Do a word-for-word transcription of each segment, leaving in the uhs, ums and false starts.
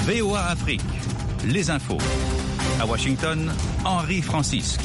V O A Afrique, les infos. À Washington, Henri Francisque.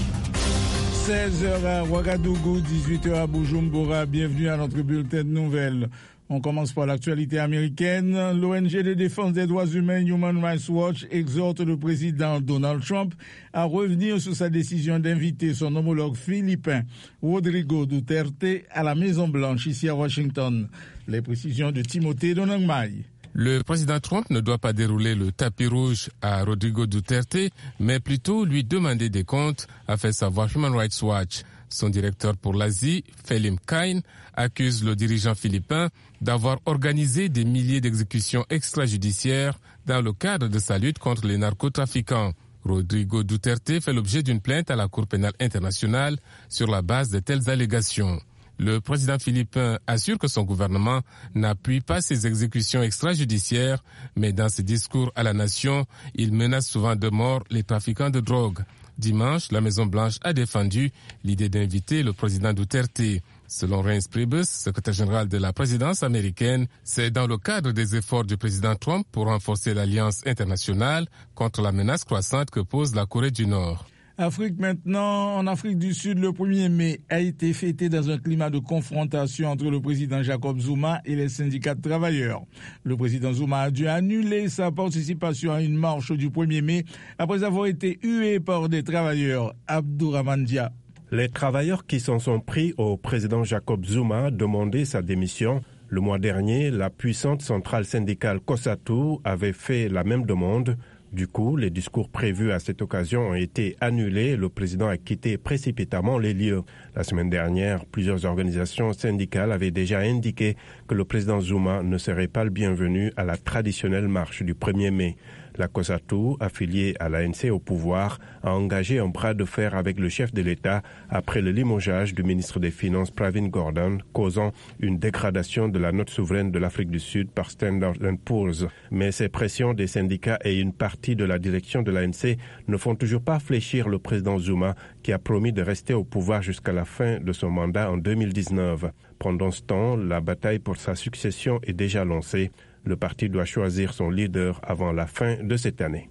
seize heures à Ouagadougou, dix-huit heures à Bujumbura. Bienvenue à notre bulletin de nouvelles. On commence par l'actualité américaine. L'O N G de défense des droits humains Human Rights Watch exhorte le président Donald Trump à revenir sur sa décision d'inviter son homologue philippin Rodrigo Duterte à la Maison-Blanche ici à Washington. Les précisions de Timothée Donangmai. Le président Trump ne doit pas dérouler le tapis rouge à Rodrigo Duterte, mais plutôt lui demander des comptes, a fait savoir Human Rights Watch. Son directeur pour l'Asie, Felim Kain, accuse le dirigeant philippin d'avoir organisé des milliers d'exécutions extrajudiciaires dans le cadre de sa lutte contre les narcotrafiquants. Rodrigo Duterte fait l'objet d'une plainte à la Cour pénale internationale sur la base de telles allégations. Le président philippin assure que son gouvernement n'appuie pas ces exécutions extrajudiciaires, mais dans ses discours à la nation, il menace souvent de mort les trafiquants de drogue. Dimanche, la Maison-Blanche a défendu l'idée d'inviter le président Duterte. Selon Reince Priebus, secrétaire général de la présidence américaine, c'est dans le cadre des efforts du président Trump pour renforcer l'alliance internationale contre la menace croissante que pose la Corée du Nord. Afrique maintenant. En Afrique du Sud, le premier mai a été fêté dans un climat de confrontation entre le président Jacob Zuma et les syndicats de travailleurs. Le président Zuma a dû annuler sa participation à une marche du premier mai après avoir été hué par des travailleurs. Abdourahmane Dia. Les travailleurs qui s'en sont pris au président Jacob Zuma demandaient sa démission. Le mois dernier, la puissante centrale syndicale COSATU avait fait la même demande. Du coup, les discours prévus à cette occasion ont été annulés. Le président a quitté précipitamment les lieux. La semaine dernière, plusieurs organisations syndicales avaient déjà indiqué que le président Zuma ne serait pas le bienvenu à la traditionnelle marche du premier mai. La COSATU, affiliée à l'A N C au pouvoir, a engagé un bras de fer avec le chef de l'État après le limogeage du ministre des Finances Pravin Gordhan, causant une dégradation de la note souveraine de l'Afrique du Sud par Standard and Poor's. Mais ces pressions des syndicats et une partie de la direction de l'A N C ne font toujours pas fléchir le président Zuma, qui a promis de rester au pouvoir jusqu'à la fin de son mandat en deux mille dix-neuf. Pendant ce temps, la bataille pour sa succession est déjà lancée. Le parti doit choisir son leader avant la fin de cette année.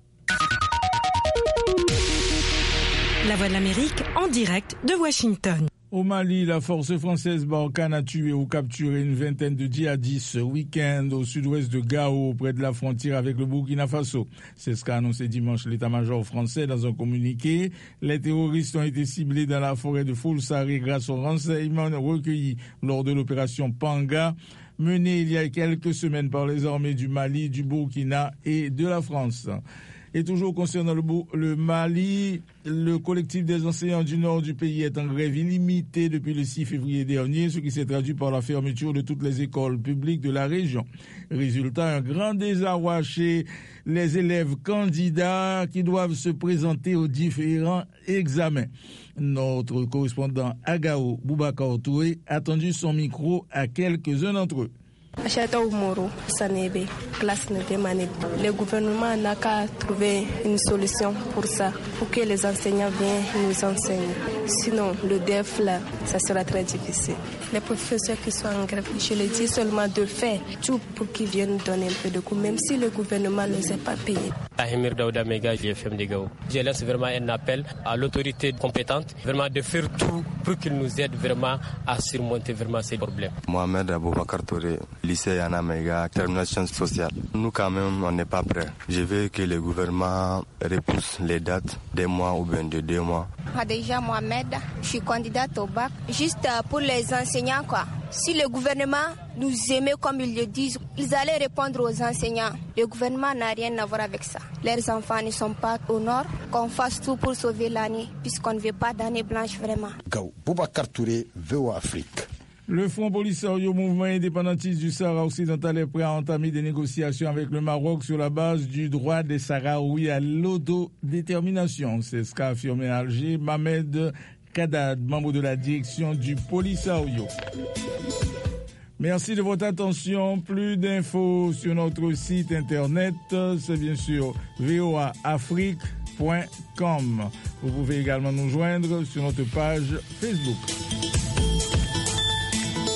La Voix de l'Amérique en direct de Washington. Au Mali, la force française Barkhane a tué ou capturé une vingtaine de djihadistes ce week-end au sud-ouest de Gao, près de la frontière avec le Burkina Faso. C'est ce qu'a annoncé dimanche l'état-major français dans un communiqué. Les terroristes ont été ciblés dans la forêt de Foulsari grâce aux renseignements recueillis lors de l'opération Panga, menée il y a quelques semaines par les armées du Mali, du Burkina et de la France. Et toujours concernant le, le Mali, le collectif des enseignants du nord du pays est en grève illimitée depuis le six février dernier, ce qui s'est traduit par la fermeture de toutes les écoles publiques de la région. Résultat, un grand désarroi chez les élèves candidats qui doivent se présenter aux différents examens. Notre correspondant à Gao, Boubacar Touré, a tendu son micro à quelques-uns d'entre eux. Le gouvernement n'a qu'à trouver une solution pour ça, pour que les enseignants viennent nous enseigner. Sinon, le D E F, là, ça sera très difficile. Les professeurs qui sont en grève, je les dis seulement de faire tout pour qu'ils viennent donner un peu de coup, même si le gouvernement ne les a pas payés. Ahimir Daouda Mega, G F M de Gao. Je lance vraiment un appel à l'autorité compétente, vraiment de faire tout pour qu'ils nous aident vraiment à surmonter vraiment ces problèmes. Mohamed Aboubakar Touré, lycée Yana Mega, termination sociale. Nous quand même, on n'est pas prêts. Je veux que le gouvernement repousse les dates des mois ou bien de deux mois. Déjà Mohamed, je suis candidate au bac, juste pour les enseignants quoi. Si le gouvernement nous aimait comme ils le disent, ils allaient répondre aux enseignants. Le gouvernement n'a rien à voir avec ça. Leurs enfants ne sont pas au nord, qu'on fasse tout pour sauver l'année, puisqu'on ne veut pas d'année blanche vraiment. Gao, Boubacar Touré, V O A Afrique. Le Front Polisario, mouvement indépendantiste du Sahara occidental, est prêt à entamer des négociations avec le Maroc sur la base du droit des Sahraouis à l'autodétermination. C'est ce qu'a affirmé à Alger Mohamed Kadad, membre de la direction du Polisario. Merci de votre attention. Plus d'infos sur notre site internet, c'est bien sûr v o a afrique point com. Vous pouvez également nous joindre sur notre page Facebook.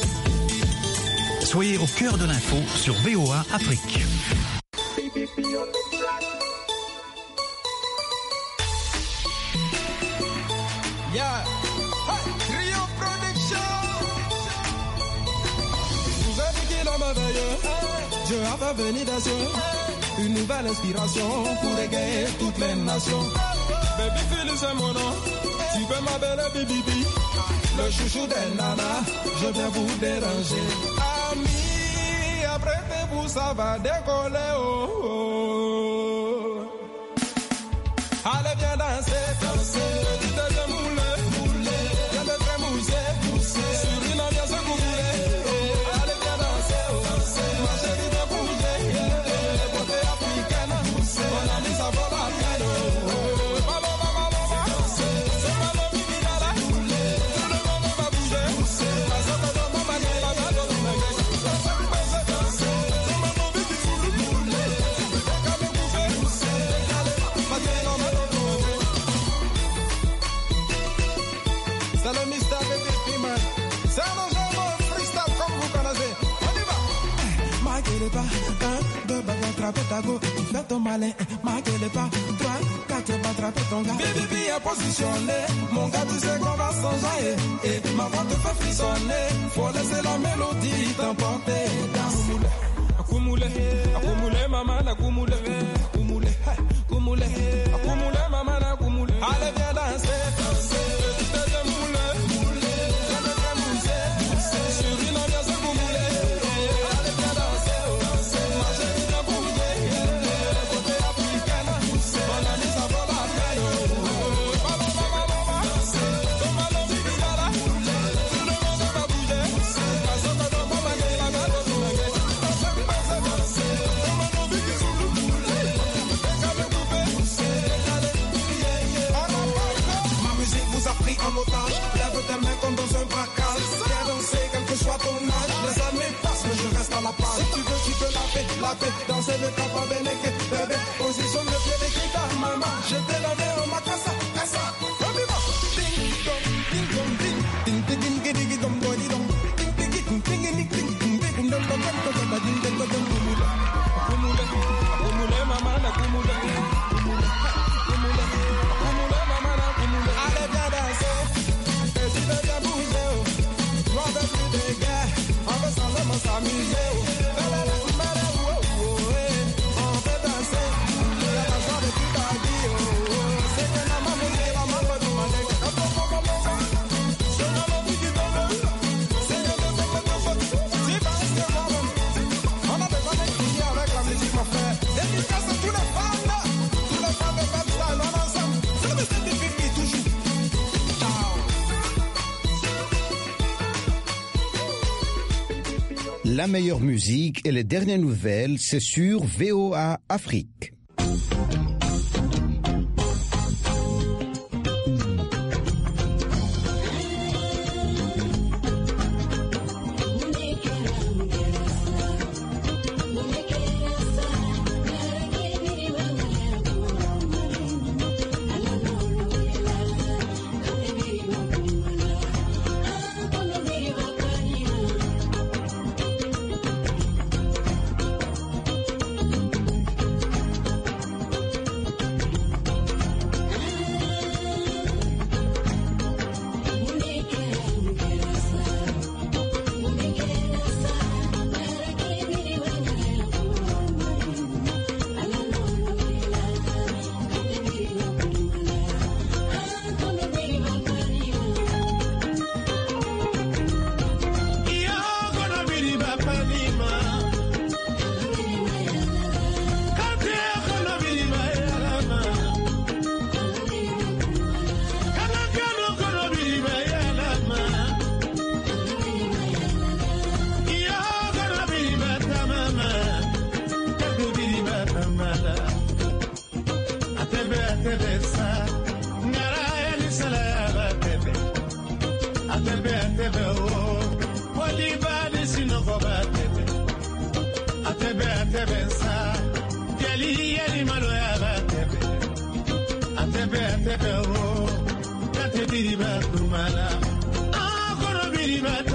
Soyez au cœur de l'info sur V O A Afrique. Yeah. Hey, Rio Production. Vous avez qui l'homme veilleux, Dieu a fait venir des cieux une nouvelle inspiration pour égayer toutes les nations. Baby Phil, c'est mon nom. Tu peux m'appeler Bibi. Le chouchou des nanas, je viens vous déranger. Amis, apprêtez-vous, ça va décoller. Oh, oh. Allez, viens danser, danser. Tu te viens mouler, mouler. Viens te faire mousser, mousser. Sur une ambiance coulée. Allez, viens danser, danser. Ma chérie, viens bouger. Les beautés africaines, mon ami, ça vaut la peine. C'est le mystère de Pipiman. C'est un enjeu freestyle comme vous connaissez. On y va. Marquez pas, un, deux, bagues, attraper ta go. Fais ton malin, marquez pas. Trois, quatre, pas attraper ton gars. Bibi est positionné. Mon gars, tu sais qu'on va s'enjailler. Et ma voix te fait frissonner. Faut laisser la mélodie t'emporter. Akumule, akumule, maman, akumule. Akumule, akumule, akumule, maman, akumule. Allez, viens danser, danser. Lève tes mains comme dans un braquage. Viens danser, quel que soit ton âge. Les années passent, mais je reste à la page. Si tu veux, tu peux la paix, la paix. Danser le cap à Bénéké, bébé. Positionne le pied des guitares, maman. Je t'ai lavé en ma casa, casa. On y va. Ding dong, ding dong, ding. Ding ding ding ding ding dong, dong dong. Ding ding ding ding ding ding ding ding ding dong dong dong dong dong ding ding dong dong. Kumule, kumule, kumule, maman, la kumule. Kumule, kumule, kumule, maman, la kumule. Allez, viens danser. Et si tu viens bouger, oh, on veut plus de guerre, on veut simplement s'amuser, oh. On veut danser, la chanson de toute ta vie, oh. C'est que la maman dit, la maman va demander, c'est la vie qui donne, c'est que le monde me donne, c'est pas ce que moi-même. On a besoin d'être unis avec la musique, mon frère. Dédicace à tous les fans, là, tous les fans de Bad Style, on est ensemble. C'est le mystère des filles, toujours. La meilleure musique et les dernières nouvelles, c'est sur V O A Afrique. Atebe atebe o, kate biri ba kumala, ah kono biri ba.